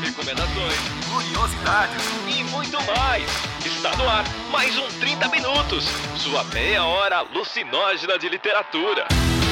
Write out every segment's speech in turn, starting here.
recomendações, curiosidades e muito mais. Está no ar mais um 30 Minutos, sua meia hora alucinógena de literatura.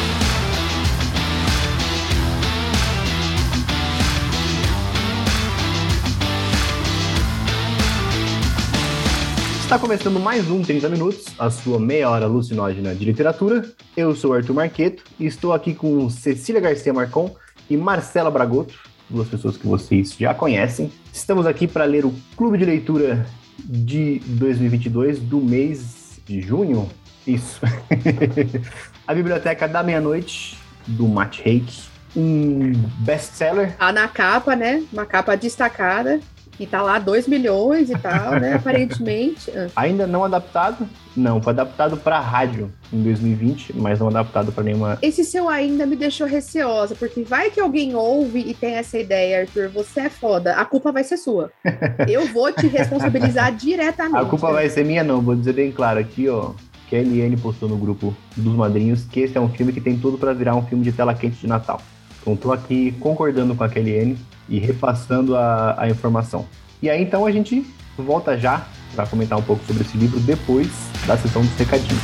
Está começando mais um 30 Minutos, a sua meia hora alucinógena de literatura. Eu sou o Arthur Marqueto e estou aqui com Cecília Garcia Marcon e Marcela Bragotto, duas pessoas que vocês já conhecem. Estamos aqui para ler o Clube de Leitura de 2022 do mês de junho. Isso. A Biblioteca da Meia-Noite, do Matt Haig. Um best-seller. Tá na capa, né? Uma capa destacada. E tá lá 2 milhões e tal, né? Aparentemente. Ainda não adaptado? Não, foi adaptado para rádio em 2020, mas não adaptado para nenhuma... Esse seu ainda me deixou receosa, porque vai que alguém ouve e tem essa ideia, Arthur, você é foda, a culpa vai ser sua. Eu vou te responsabilizar diretamente. A culpa vai ser minha não, vou dizer bem claro aqui, ó. Que a Eliane postou no grupo dos madrinhos que esse é um filme que tem tudo para virar um filme de tela quente de Natal. Então tô aqui concordando com a Eliane e repassando a informação. E aí, então, a gente volta já para comentar um pouco sobre esse livro depois da sessão dos recadinhos.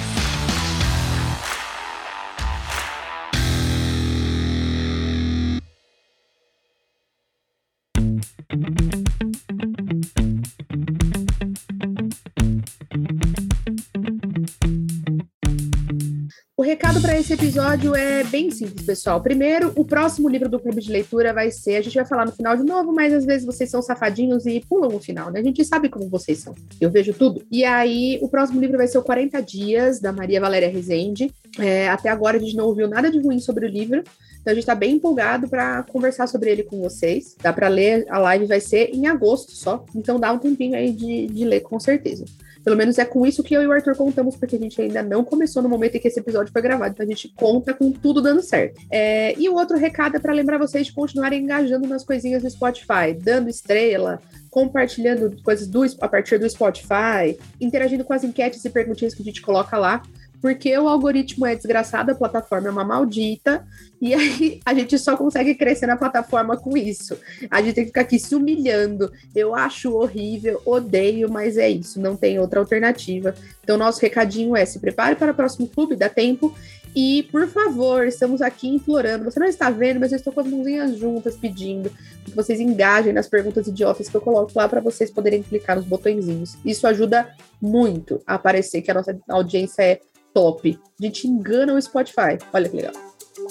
O recado para esse episódio é bem simples, pessoal. Primeiro, o próximo livro do Clube de Leitura vai ser... A gente vai falar no final de novo, mas às vezes vocês são safadinhos e pulam o final, né? A gente sabe como vocês são. Eu vejo tudo. E aí, o próximo livro vai ser o 40 Dias, da Maria Valéria Rezende. Até agora a gente não ouviu nada de ruim sobre o livro. Então a gente tá bem empolgado para conversar sobre ele com vocês. Dá para ler, a live vai ser em agosto só. Então dá um tempinho aí de ler, com certeza. Pelo menos é com isso que eu e o Arthur contamos, porque a gente ainda não começou no momento em que esse episódio foi gravado. Então a gente conta com tudo dando certo. E o outro recado é para lembrar vocês de continuarem engajando nas coisinhas do Spotify, dando estrela, compartilhando coisas a partir do Spotify, interagindo com as enquetes e perguntinhas que a gente coloca lá. Porque o algoritmo é desgraçado, a plataforma é uma maldita, e aí a gente só consegue crescer na plataforma com isso. A gente tem que ficar aqui se humilhando. Eu acho horrível, odeio, mas é isso, não tem outra alternativa. Então, nosso recadinho é: se prepare para o próximo clube, dá tempo. E, por favor, estamos aqui implorando. Você não está vendo, mas eu estou com as mãozinhas juntas pedindo que vocês engajem nas perguntas idiotas que eu coloco lá para vocês poderem clicar nos botõezinhos. Isso ajuda muito a aparecer que a nossa audiência é top. A gente engana o Spotify. Olha que legal.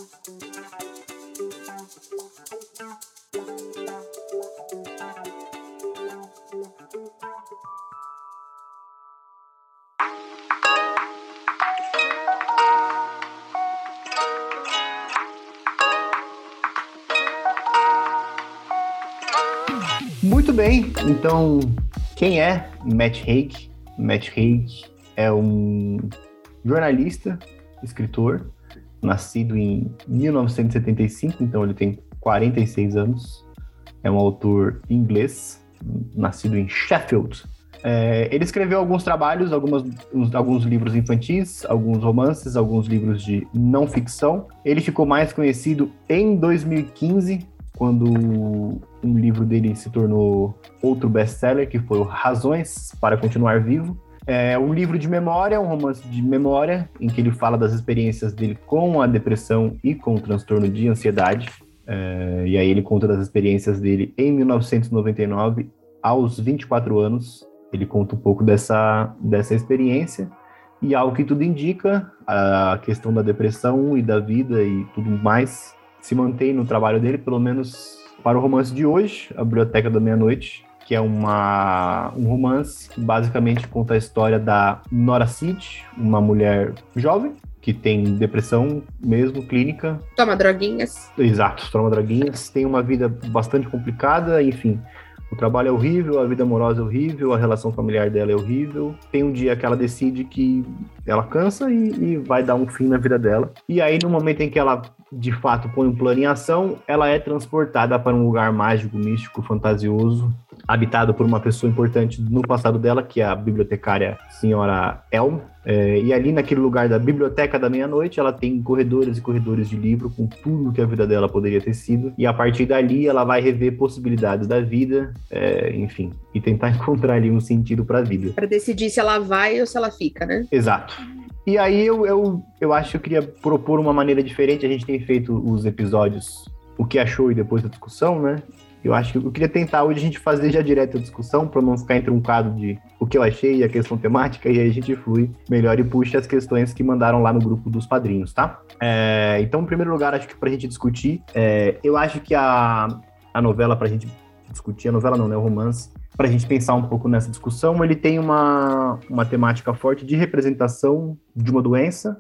Muito bem, então quem é Matt Haig? Matt Haig é um jornalista, escritor, nascido em 1975, então ele tem 46 anos. É um autor inglês, nascido em Sheffield. Ele escreveu alguns trabalhos, alguns livros infantis, alguns romances, alguns livros de não ficção. Ele ficou mais conhecido em 2015, quando um livro dele se tornou outro best-seller, que foi o Razões para Continuar Vivo. É um livro de memória, um romance de memória, em que ele fala das experiências dele com a depressão e com o transtorno de ansiedade. E aí ele conta das experiências dele em 1999, aos 24 anos. Ele conta um pouco dessa experiência. E ao que tudo indica, a questão da depressão e da vida e tudo mais se mantém no trabalho dele, pelo menos para o romance de hoje, A Biblioteca da Meia-Noite, que é um romance que basicamente conta a história da Nora Cid, uma mulher jovem que tem depressão mesmo, clínica. Toma droguinhas. Exato, toma droguinhas, tem uma vida bastante complicada, enfim. O trabalho é horrível, a vida amorosa é horrível, a relação familiar dela é horrível. Tem um dia que ela decide que ela cansa e vai dar um fim na vida dela. E aí, no momento em que ela de fato põe um plano em ação, ela é transportada para um lugar mágico, místico, fantasioso, habitado por uma pessoa importante no passado dela, que é a bibliotecária senhora Elm. E ali naquele lugar da Biblioteca da Meia-Noite, ela tem corredores e corredores de livro com tudo que a vida dela poderia ter sido. E a partir dali, ela vai rever possibilidades da vida, enfim, e tentar encontrar ali um sentido para a vida. Para decidir se ela vai ou se ela fica, né? Exato. E aí eu acho que eu queria propor uma maneira diferente. A gente tem feito os episódios, o que achou e depois da discussão, né? Eu acho que eu queria tentar hoje a gente fazer já direto a discussão, para não ficar entroncado de o que eu achei e a questão temática, e aí a gente flui melhor e puxa as questões que mandaram lá no grupo dos padrinhos, tá? Então, em primeiro lugar, acho que pra gente discutir, eu acho que a novela pra gente discutir, a novela não, né? O romance, pra gente pensar um pouco nessa discussão, ele tem uma temática forte de representação de uma doença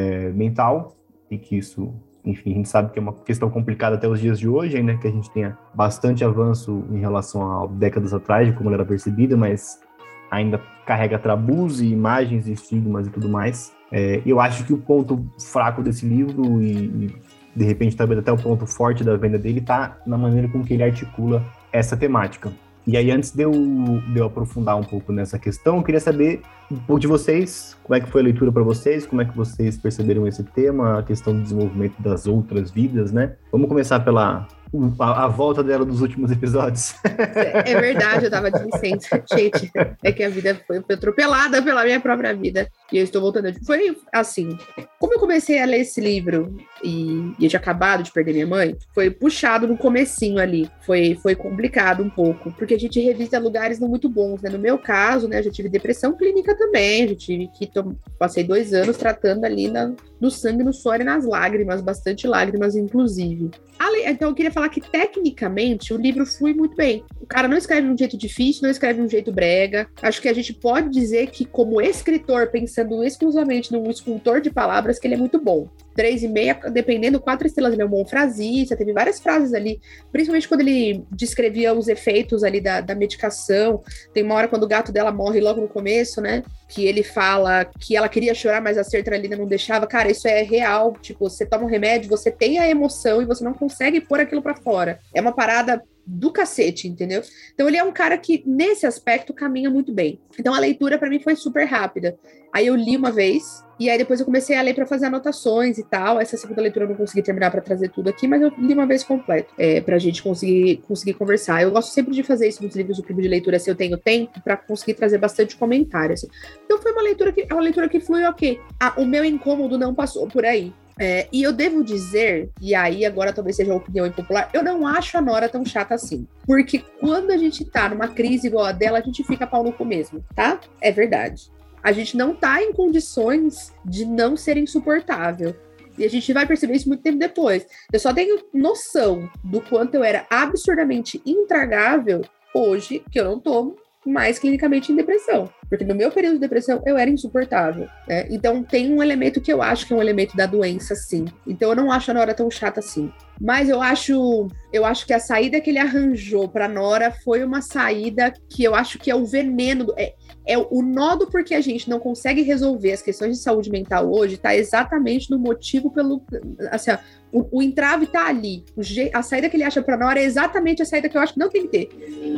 mental, e que isso... Enfim, a gente sabe que é uma questão complicada até os dias de hoje, ainda que a gente tenha bastante avanço em relação a décadas atrás, de como ela era percebida, mas ainda carrega tabus e imagens e estigmas e tudo mais. Eu acho que o ponto fraco desse livro e de repente talvez até o ponto forte da venda dele está na maneira com que ele articula essa temática. E aí, antes de eu aprofundar um pouco nessa questão, eu queria saber um pouco de vocês, como é que foi a leitura para vocês, como é que vocês perceberam esse tema, a questão do desenvolvimento das outras vidas, né? Vamos começar pela a volta dela dos últimos episódios. É verdade, eu tava de licença, gente. É que a vida foi atropelada pela minha própria vida. E eu estou voltando. Foi assim, como eu comecei a ler esse livro e eu tinha acabado de perder minha mãe, foi puxado no comecinho ali. Foi complicado um pouco, porque a gente revisita lugares não muito bons, né? No meu caso, né, eu já tive depressão clínica também, eu já tive que passei 2 anos tratando ali no sangue, no suor e nas lágrimas, bastante lágrimas, inclusive. Então eu queria falar que, tecnicamente, o livro flui muito bem. O cara não escreve de um jeito difícil, não escreve de um jeito brega. Acho que a gente pode dizer que, como escritor, pensando exclusivamente num escultor de palavras, que ele é muito bom. 3,5, dependendo, 4 estrelas, ele é um bom frasista, teve várias frases ali, principalmente quando ele descrevia os efeitos ali da medicação. Tem uma hora quando o gato dela morre logo no começo, né, que ele fala que ela queria chorar, mas a sertralina não deixava. Cara, isso é real, tipo, você toma um remédio, você tem a emoção e você não consegue pôr aquilo pra fora. É uma parada do cacete, entendeu? Então ele é um cara que, nesse aspecto, caminha muito bem. Então a leitura pra mim foi super rápida. Aí eu li uma vez, e aí depois eu comecei a ler pra fazer anotações e tal. Essa segunda leitura eu não consegui terminar pra trazer tudo aqui, mas eu li uma vez completo, pra gente conseguir conversar. Eu gosto sempre de fazer isso nos livros do clube de leitura, se eu tenho tempo, pra conseguir trazer bastante comentário, assim. Então foi uma leitura que flui ok. O meu incômodo não passou por aí. E eu devo dizer, e aí agora talvez seja uma opinião impopular, eu não acho a Nora tão chata assim. Porque quando a gente tá numa crise igual a dela, a gente fica pau no cu mesmo, tá? É verdade. A gente não tá em condições de não ser insuportável. E a gente vai perceber isso muito tempo depois. Eu só tenho noção do quanto eu era absurdamente intragável hoje, que eu não tô mais clinicamente em depressão. Porque no meu período de depressão eu era insuportável, né? Então tem um elemento que eu acho que é um elemento da doença, sim. Então eu não acho a Nora tão chata assim. Mas eu acho que a saída que ele arranjou pra Nora foi uma saída que eu acho que é o veneno, é o nó do porquê a gente não consegue resolver as questões de saúde mental hoje, tá exatamente no motivo pelo... Assim, o entrave tá ali. A saída que ele acha pra Nora é exatamente a saída que eu acho que não tem que ter.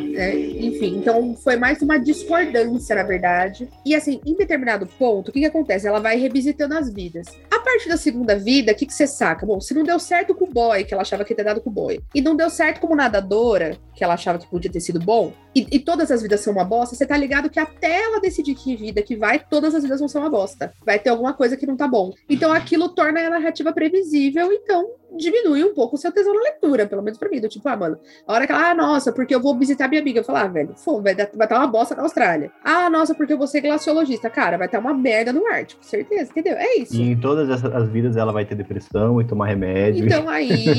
Enfim, então foi mais uma discordância, na verdade. E assim, em determinado ponto, o que acontece? Ela vai revisitando as vidas. A partir da segunda vida, o que você saca? Bom, se não deu certo com o boy, que ela achava que ia ter dado com o boy, e não deu certo como nadadora, que ela achava que podia ter sido bom, e todas as vidas são uma bosta, você tá ligado que até ela decidir que vida que vai, todas as vidas vão ser uma bosta. Vai ter alguma coisa que não tá bom. Então aquilo torna a narrativa previsível, então diminui um pouco o seu tesão na leitura, pelo menos pra mim. Do tipo, mano, a hora que ela, nossa, porque eu vou visitar minha amiga. Eu falo, velho, vai estar uma bosta na Austrália. Nossa, porque eu vou ser glaciologista. Cara, vai estar uma merda no Ártico, certeza, entendeu? É isso. E em todas as vidas ela vai ter depressão e tomar remédio. Então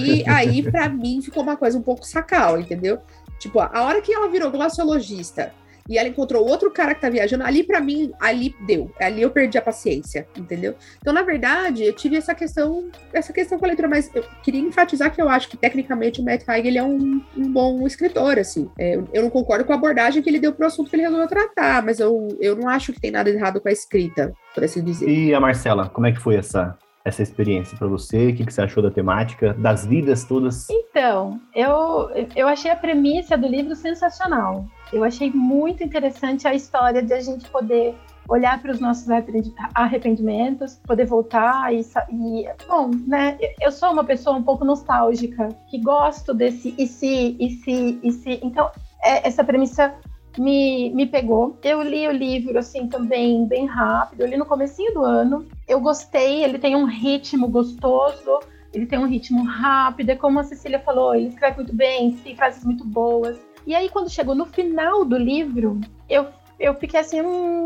aí pra mim ficou uma coisa um pouco sacal, entendeu? Tipo, a hora que ela virou glaciologista e ela encontrou outro cara que tá viajando, ali pra mim, ali deu. Ali eu perdi a paciência, entendeu? Então, na verdade, eu tive essa questão com a leitura, mas eu queria enfatizar que eu acho que, tecnicamente, o Matt Haig, ele é um bom escritor, assim. Eu não concordo com a abordagem que ele deu pro assunto que ele resolveu tratar, mas eu não acho que tem nada errado com a escrita, por assim dizer. E a Marcela, como é que foi essa essa experiência para você? O que você achou da temática, das vidas todas? Então, eu achei a premissa do livro sensacional. Eu achei muito interessante a história de a gente poder olhar para os nossos arrependimentos, poder voltar e... Bom, né? Eu sou uma pessoa um pouco nostálgica, que gosto desse e se. Então, essa premissa me pegou. Eu li o livro, assim, também bem rápido. Eu li no comecinho do ano. Eu gostei, ele tem um ritmo gostoso, ele tem um ritmo rápido. É como a Cecília falou, ele escreve muito bem, tem frases muito boas. E aí, quando chegou no final do livro, eu fiquei assim,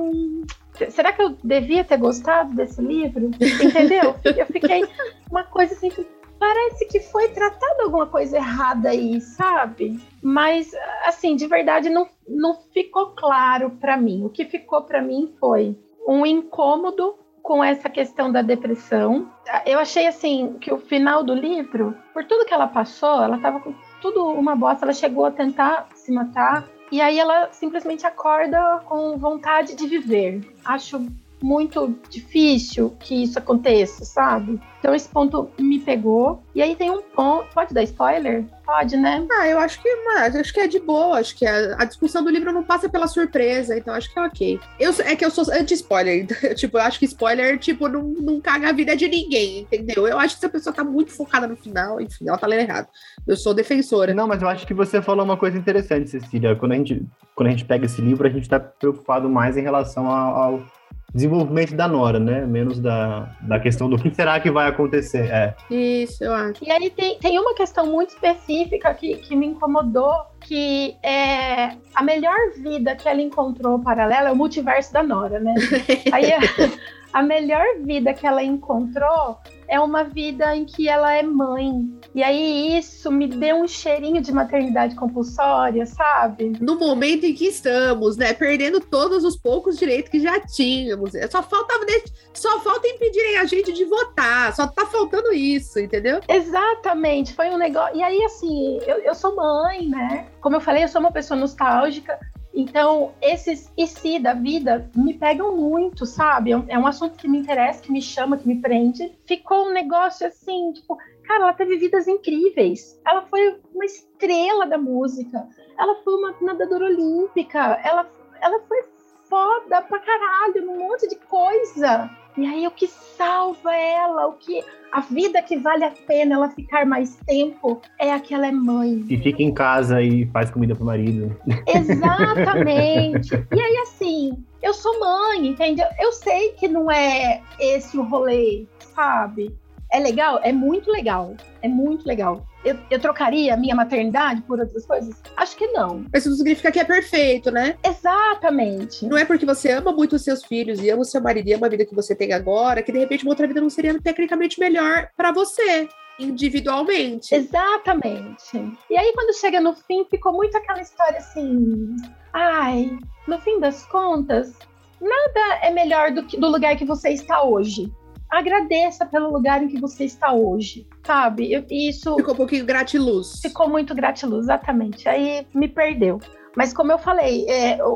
será que eu devia ter gostado desse livro? Entendeu? Eu fiquei uma coisa assim, parece que foi tratado alguma coisa errada aí, sabe? Mas, assim, de verdade, não ficou claro para mim. O que ficou para mim foi um incômodo com essa questão da depressão. Eu achei, assim, que o final do livro, por tudo que ela passou, ela estava com tudo uma bosta, ela chegou a tentar se matar, e aí ela simplesmente acorda com vontade de viver. Acho muito difícil que isso aconteça, sabe? Então esse ponto me pegou. E aí tem um ponto... Pode dar spoiler? Pode, né? Eu acho que é de boa. Acho que a discussão do livro não passa pela surpresa, então acho que é ok. É que eu sou anti-spoiler. Tipo, eu acho que spoiler, tipo, não caga a vida de ninguém, entendeu? Eu acho que se a pessoa tá muito focada no final, enfim, ela tá lendo errado. Eu sou defensora. Não, mas eu acho que você falou uma coisa interessante, Cecília. Quando a gente pega esse livro, a gente tá preocupado mais em relação ao desenvolvimento da Nora, né? Menos da questão do que será que vai acontecer. Isso, eu acho. E aí tem uma questão muito específica que me incomodou, que é a melhor vida que ela encontrou paralela é o multiverso da Nora, né? Aí a melhor vida que ela encontrou é uma vida em que ela é mãe. E aí isso me deu um cheirinho de maternidade compulsória, sabe? No momento em que estamos, né? Perdendo todos os poucos direitos que já tínhamos. Só falta impedirem a gente de votar. Só tá faltando isso, entendeu? Exatamente. Foi um negócio... E aí, assim, eu sou mãe, né? Como eu falei, eu sou uma pessoa nostálgica. Então, esses e se da vida me pegam muito, sabe? É um assunto que me interessa, que me chama, que me prende. Ficou um negócio assim, tipo... Cara, ela teve vidas incríveis. Ela foi uma estrela da música. Ela foi uma nadadora olímpica. Ela foi foda pra caralho num monte de coisa. E aí, o que salva ela, a vida que vale a pena ela ficar mais tempo é a que ela é mãe. E fica em casa e faz comida pro marido. Exatamente. E aí, assim, eu sou mãe, entende? Eu sei que não é esse o rolê, sabe? É legal? É muito legal. É muito legal. Eu trocaria a minha maternidade por outras coisas? Acho que não. Mas isso não significa que é perfeito, né? Exatamente. Não é porque você ama muito os seus filhos e ama o seu marido e ama a vida que você tem agora, que de repente uma outra vida não seria tecnicamente melhor pra você, individualmente. Exatamente. E aí quando chega no fim, ficou muito aquela história assim... Ai, no fim das contas, nada é melhor do lugar que você está hoje. Agradeça pelo lugar em que você está hoje, sabe? Isso ficou um pouquinho gratiluz. Ficou muito gratiluz, exatamente. Aí me perdeu. Mas como eu falei, eu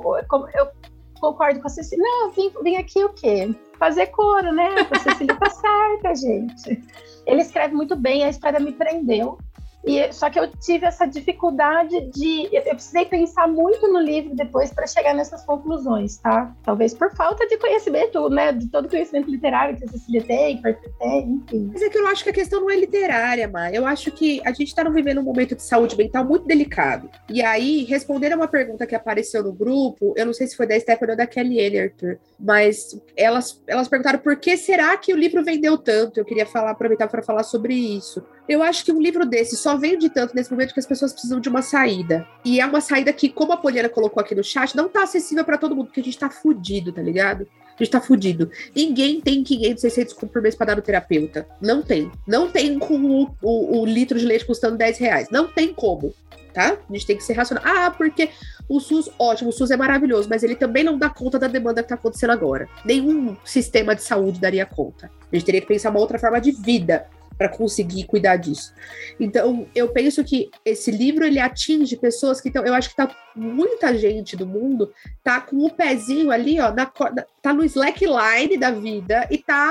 concordo com a Cecília. Não, vim aqui o quê? Fazer coro, né? A Cecília tá certa, gente. Ele escreve muito bem, a história me prendeu. Só que eu tive essa dificuldade eu precisei pensar muito no livro depois para chegar nessas conclusões, tá? Talvez por falta de conhecimento, né? De todo o conhecimento literário que a Cecília tem, que tem, enfim. Mas é que eu acho que a questão não é literária, Má. Eu acho que a gente tá vivendo um momento de saúde mental muito delicado. E aí, respondendo a uma pergunta que apareceu no grupo, eu não sei se foi da Stephanie ou da Kelly Ellerter, mas elas perguntaram por que será que o livro vendeu tanto? Eu queria aproveitar para falar sobre isso. Eu acho que um livro desse só vende tanto nesse momento que as pessoas precisam de uma saída. E é uma saída que, como a Poliana colocou aqui no chat, não tá acessível pra todo mundo, porque a gente tá fudido, tá ligado? A gente tá fudido. Ninguém tem 500, 600 por mês pra dar no terapeuta. Não tem. Não tem com o litro de leite custando R$10. Não tem como, tá? A gente tem que ser racional. Porque o SUS, ótimo, o SUS é maravilhoso, mas ele também não dá conta da demanda que tá acontecendo agora. Nenhum sistema de saúde daria conta. A gente teria que pensar uma outra forma de vida para conseguir cuidar disso. Então, eu penso que esse livro, ele atinge pessoas que estão... Eu acho que muita gente do mundo tá com o pezinho ali, ó, tá no slackline da vida e tá com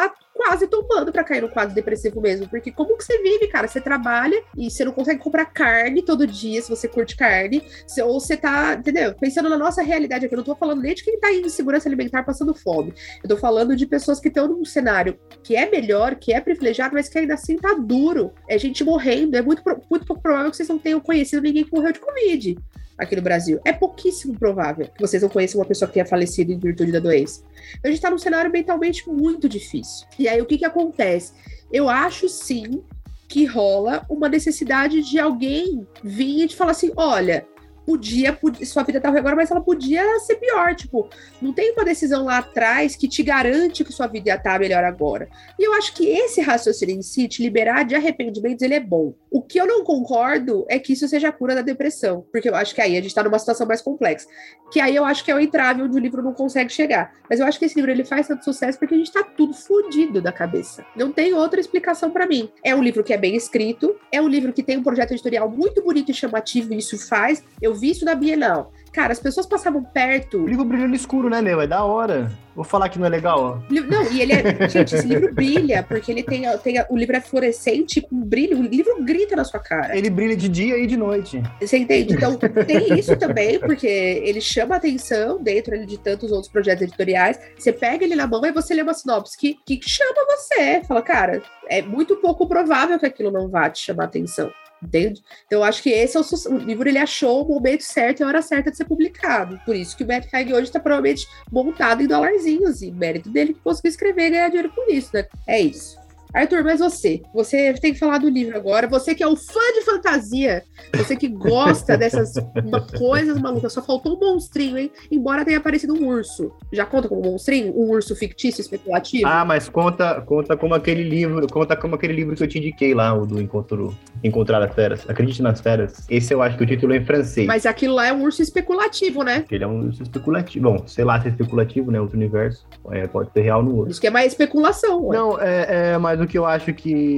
quase tomando pra cair no quadro depressivo mesmo. Porque como que você vive, cara? Você trabalha e você não consegue comprar carne todo dia, se você curte carne, ou você tá, entendeu? Pensando na nossa realidade aqui, eu não tô falando nem de quem tá em insegurança alimentar passando fome. Eu tô falando de pessoas que estão num cenário que é melhor, que é privilegiado, mas que ainda assim tá duro. É gente morrendo, é muito pouco provável que vocês não tenham conhecido ninguém que morreu de Covid aqui no Brasil. É pouquíssimo provável que vocês não conheçam uma pessoa que tenha falecido em virtude da doença. Então a gente tá num cenário mentalmente muito difícil. E aí o que acontece? Eu acho sim que rola uma necessidade de alguém vir e te falar assim, olha, podia, sua vida tá ruim agora, mas ela podia ser pior, tipo, não tem uma decisão lá atrás que te garante que sua vida ia estar melhor agora. E eu acho que esse raciocínio em si, te liberar de arrependimentos, ele é bom. O que eu não concordo é que isso seja a cura da depressão, porque eu acho que aí a gente tá numa situação mais complexa, que aí eu acho que é o entrave onde o livro não consegue chegar. Mas eu acho que esse livro, ele faz tanto sucesso porque a gente tá tudo fodido da cabeça. Não tem outra explicação pra mim. É um livro que é bem escrito, é um livro que tem um projeto editorial muito bonito e chamativo, e isso faz. Eu vi isso na Bienal. Cara, as pessoas passavam perto... O livro brilha no escuro, né, meu? É da hora. Vou falar que não é legal, ó. Não, e ele é... Gente, esse livro brilha, porque ele tem o livro é fluorescente, com brilho. O livro grita na sua cara. Ele brilha de dia e de noite. Você entende? Então, tem isso também, porque ele chama a atenção dentro de tantos outros projetos editoriais. Você pega ele na mão e você lê uma sinopse que chama você. Fala, cara, é muito pouco provável que aquilo não vá te chamar a atenção. Entende? Então eu acho que esse é o livro, ele achou o momento certo e a hora certa de ser publicado. Por isso que o Matt Haig hoje está provavelmente montado em $, e mérito dele que conseguiu escrever e ganhar dinheiro com isso, né? É isso. Arthur, mas você tem que falar do livro agora. Você que é um fã de fantasia, você que gosta dessas coisas malucas. Só faltou um monstrinho, hein? Embora tenha aparecido um urso. Já conta como um monstrinho? Um urso fictício, especulativo? Ah, mas conta como aquele livro que eu te indiquei lá, o do Encontrar as Feras. Acredite nas Feras. Esse eu acho que o título é em francês. Mas aquilo lá é um urso especulativo, né? Ele é um urso especulativo. Bom, sei lá se é especulativo, né? Outro universo. Pode ser real no outro. Isso que é mais especulação, ué. Não, mas o que eu acho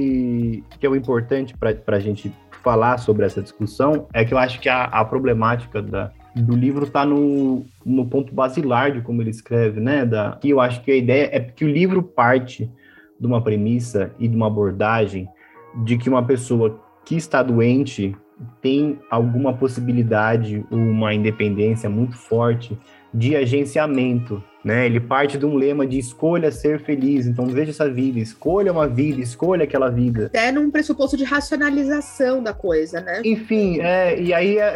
que é o importante para a gente falar sobre essa discussão é que eu acho que a problemática do livro está no ponto basilar de como ele escreve, né? Que eu acho que a ideia é que o livro parte de uma premissa e de uma abordagem de que uma pessoa que está doente tem alguma possibilidade ou uma independência muito forte de agenciamento, né? Ele parte de um lema de escolha ser feliz, então veja essa vida, escolha uma vida, escolha aquela vida. Até num pressuposto de racionalização da coisa, né? Enfim, e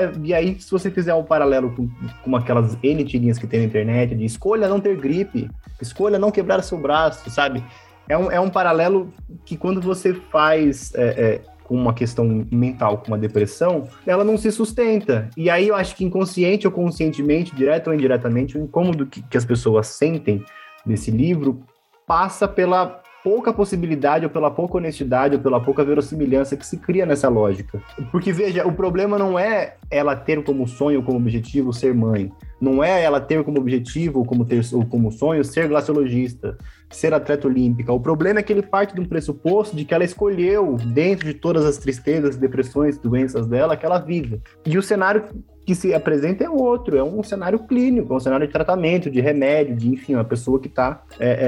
aí se você fizer um paralelo com aquelas N tirinhas que tem na internet, de escolha não ter gripe, escolha não quebrar seu braço, sabe? É um paralelo que quando você faz... com uma questão mental, com uma depressão, ela não se sustenta. E aí eu acho que inconsciente ou conscientemente, direto ou indiretamente, o incômodo que as pessoas sentem nesse livro passa pela pouca possibilidade, ou pela pouca honestidade, ou pela pouca verossimilhança que se cria nessa lógica. Porque, veja, o problema não é ela ter como sonho, como objetivo, ser mãe. Não é ela ter como objetivo, ou como sonho, ser glaciologista, ser atleta olímpica. O problema é que ele parte de um pressuposto de que ela escolheu, dentro de todas as tristezas, depressões, doenças dela, aquela vida. E o cenário que se apresenta é outro, é um cenário clínico, é um cenário de tratamento, de remédio, de, enfim, uma pessoa que está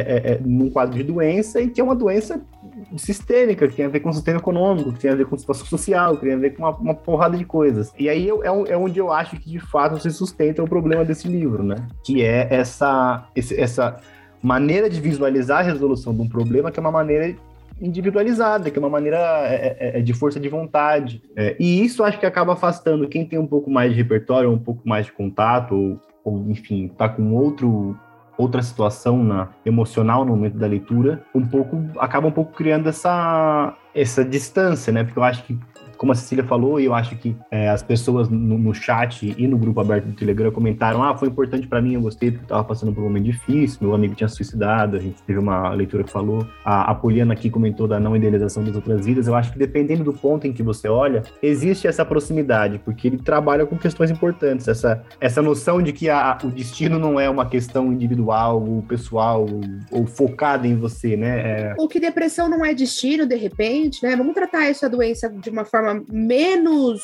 num quadro de doença e que é uma doença sistêmica, que tem a ver com o sistema econômico, que tem a ver com a situação social, que tem a ver com uma porrada de coisas. E aí é onde eu acho que, de fato, se sustenta o problema desse livro, né? Que é essa maneira de visualizar a resolução de um problema, que é uma maneira individualizada, que é uma maneira de força de vontade. E isso acho que acaba afastando quem tem um pouco mais de repertório, um pouco mais de contato, ou enfim, tá com outra situação emocional no momento da leitura, acaba um pouco criando essa distância, né? Porque eu acho que, como a Cecília falou, e eu acho que as pessoas no chat e no grupo aberto do Telegram comentaram, foi importante pra mim, eu gostei porque eu tava passando por um momento difícil, meu amigo tinha suicidado, a gente teve uma leitura que falou, a Poliana aqui comentou da não idealização das outras vidas. Eu acho que dependendo do ponto em que você olha, existe essa proximidade, porque ele trabalha com questões importantes, essa noção de que o destino não é uma questão individual, ou pessoal, ou focada em você, né? Ou que depressão não é destino, de repente, né? Vamos tratar essa doença de uma forma menos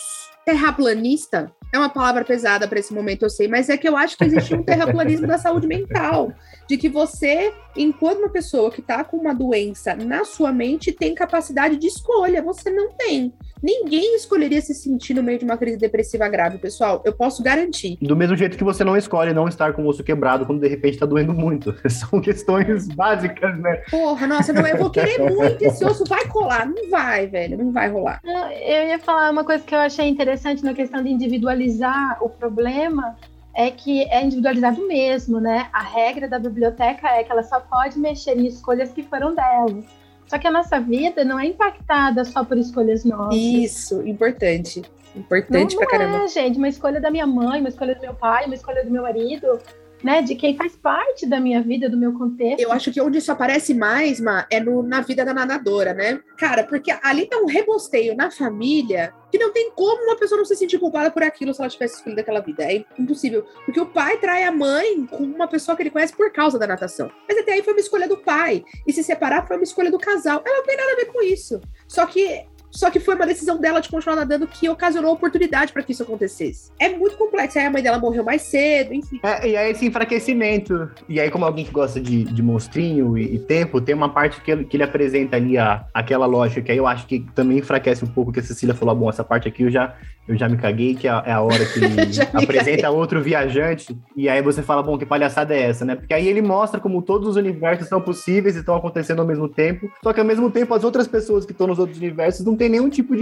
terraplanista é uma palavra pesada para esse momento, eu sei, mas é que eu acho que existe um terraplanismo da saúde mental, de que você, enquanto uma pessoa que está com uma doença na sua mente, tem capacidade de escolha, você não tem. Ninguém escolheria se sentir no meio de uma crise depressiva grave, pessoal, eu posso garantir. Do mesmo jeito que você não escolhe não estar com o osso quebrado quando de repente tá doendo muito. São questões básicas, né? Porra, nossa, não, eu vou querer muito, esse osso vai colar. Não vai, velho, não vai rolar. Eu ia falar uma coisa que eu achei interessante na questão de individualizar o problema, é que é individualizado mesmo, né? A regra da biblioteca é que ela só pode mexer em escolhas que foram dela. Só que a nossa vida não é impactada só por escolhas nossas. Isso, importante. Importante pra caramba. Não é, gente, uma escolha da minha mãe, uma escolha do meu pai, uma escolha do meu marido, né? De quem faz parte da minha vida, do meu contexto. Eu acho que onde isso aparece mais, Ma, é na vida da nadadora, né? Cara, porque ali tá um rebosteio na família que não tem como uma pessoa não se sentir culpada por aquilo se ela tivesse escolhido aquela vida. É impossível. Porque o pai trai a mãe com uma pessoa que ele conhece por causa da natação. Mas até aí foi uma escolha do pai. E se separar foi uma escolha do casal. Ela não tem nada a ver com isso. Só que foi uma decisão dela de continuar nadando que ocasionou oportunidade para que isso acontecesse. É muito complexo. Aí a mãe dela morreu mais cedo, enfim. E aí esse enfraquecimento. E aí, como alguém que gosta de monstrinho e tempo, tem uma parte que ele apresenta ali aquela lógica, que aí eu acho que também enfraquece um pouco, que a Cecília falou, bom, essa parte aqui eu já me caguei, que é a hora que ele apresenta outro viajante, e aí você fala, bom, que palhaçada é essa, né? Porque aí ele mostra como todos os universos são possíveis e estão acontecendo ao mesmo tempo, só que ao mesmo tempo as outras pessoas que estão nos outros universos não tem nenhum tipo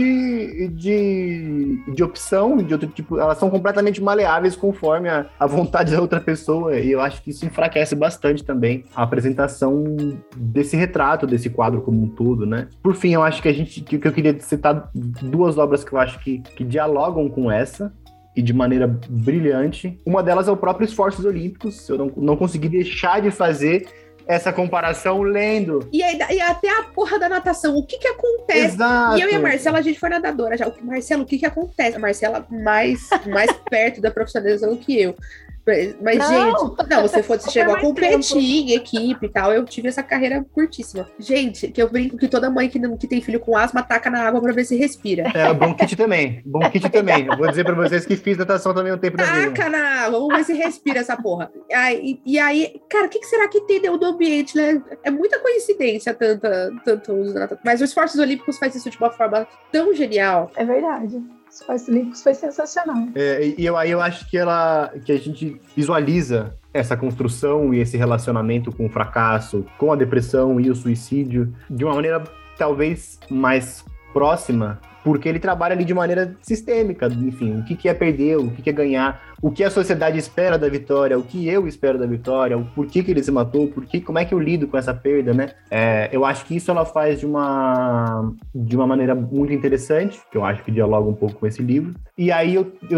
de opção, de outro tipo, elas são completamente maleáveis conforme a vontade da outra pessoa, e eu acho que isso enfraquece bastante também a apresentação desse retrato, desse quadro como um todo, né? Por fim, eu acho que eu queria citar duas obras que eu acho que dialogam com essa, e de maneira brilhante. Uma delas é o próprio Esforços Olímpicos, eu não consegui deixar de fazer essa comparação lendo. E até a porra da natação, o que acontece? Exato. E eu e a Marcela, a gente foi nadadora já. Marcela, o que acontece? A Marcela mais perto da profissionalização que eu. Mas, gente, você chegou a competir em equipe e tal. Eu tive essa carreira curtíssima. Gente, que eu brinco que toda mãe que tem filho com asma taca na água pra ver se respira. Bronquite também. Eu vou dizer pra vocês que fiz natação também um tempo da vida. Taca na água, vamos ver se respira essa porra. E aí, cara, o que será que tem dentro do ambiente, né? É muita coincidência, tanto uso da natação. Mas os Esforços Olímpicos faz isso de uma forma tão genial. É verdade. Os Esforços Olímpicos foi sensacional. Eu acho que a gente visualiza essa construção e esse relacionamento com o fracasso, com a depressão e o suicídio de uma maneira talvez mais próxima, porque ele trabalha ali de maneira sistêmica, enfim, o que é perder, o que é ganhar, o que a sociedade espera da vitória, o que eu espero da vitória, o porquê que ele se matou, como é que eu lido com essa perda, né? Eu acho que isso ela faz de uma maneira muito interessante, que eu acho que dialoga um pouco com esse livro. E aí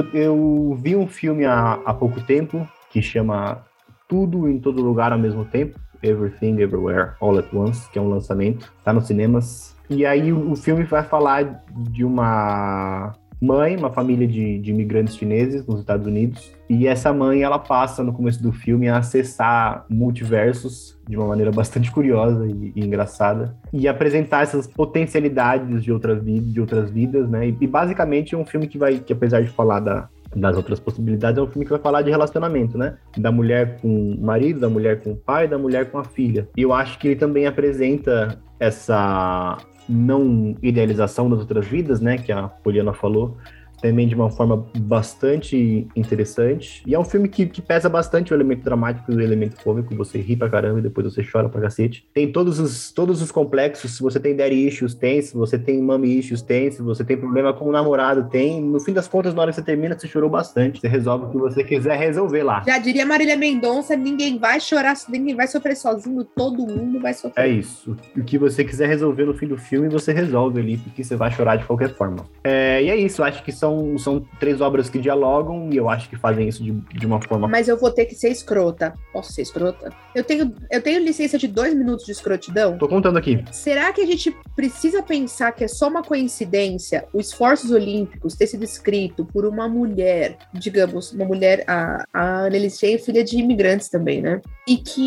eu vi um filme há pouco tempo, que chama Tudo em Todo Lugar ao Mesmo Tempo, Everything Everywhere All at Once, que é um lançamento, tá nos cinemas. E aí o filme vai falar de uma mãe, uma família de imigrantes chineses nos Estados Unidos, e essa mãe, ela passa no começo do filme a acessar multiversos de uma maneira bastante curiosa e engraçada, e apresentar essas potencialidades de outras vidas, né? E basicamente é um filme que apesar de falar das outras possibilidades, é um filme que vai falar de relacionamento, né? Da mulher com o marido, da mulher com o pai, da mulher com a filha. E eu acho que ele também apresenta essa não idealização das outras vidas, né? Que a Poliana falou, também de uma forma bastante interessante. E é um filme que pesa bastante o elemento dramático e o elemento cômico. Você ri pra caramba e depois você chora pra cacete. Tem todos os complexos. Se você tem daddy issues, tem. Se você tem mommy issues, tem. Se você tem problema com o namorado, tem. No fim das contas, na hora que você termina, você chorou bastante. Você resolve o que você quiser resolver lá. Já diria Marília Mendonça, ninguém vai chorar, ninguém vai sofrer sozinho, todo mundo vai sofrer. É isso. O que você quiser resolver no fim do filme, você resolve ali, porque você vai chorar de qualquer forma. E é isso. Eu acho que são 3 obras que dialogam e eu acho que fazem isso de uma forma... Mas eu vou ter que ser escrota. Posso ser escrota? Eu tenho licença de 2 minutos de escrotidão? Tô contando aqui. Será que a gente precisa pensar que é só uma coincidência os Esforços Olímpicos ter sido escrito por uma mulher, digamos, uma mulher, a Annelise Shein, filha de imigrantes também, né? E que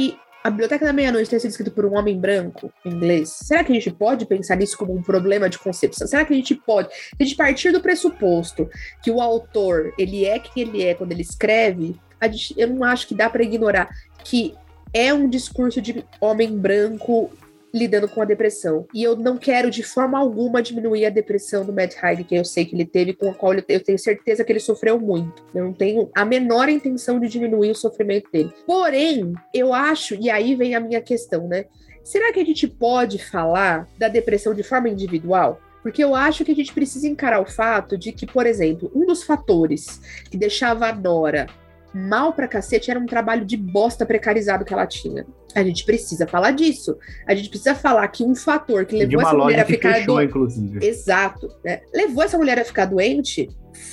A Biblioteca da Meia-Noite ter sido escrito por um homem branco, em inglês, será que a gente pode pensar nisso como um problema de concepção? Será que a gente pode, se a gente partir do pressuposto que o autor, ele é quem ele é quando ele escreve, eu não acho que dá para ignorar que é um discurso de homem branco lidando com a depressão. E eu não quero de forma alguma diminuir a depressão do Matt Haig, que eu sei que ele teve, com a qual eu tenho certeza que ele sofreu muito. Eu não tenho a menor intenção de diminuir o sofrimento dele. Porém, eu acho, e aí vem a minha questão, né? Será que a gente pode falar da depressão de forma individual? Porque eu acho que a gente precisa encarar o fato de que, por exemplo, um dos fatores que deixava a Nora mal pra cacete era um trabalho de bosta precarizado que ela tinha. A gente precisa falar disso. A gente precisa falar que um fator que levou essa mulher a ficar doente. Exato. Né? Levou essa mulher a ficar doente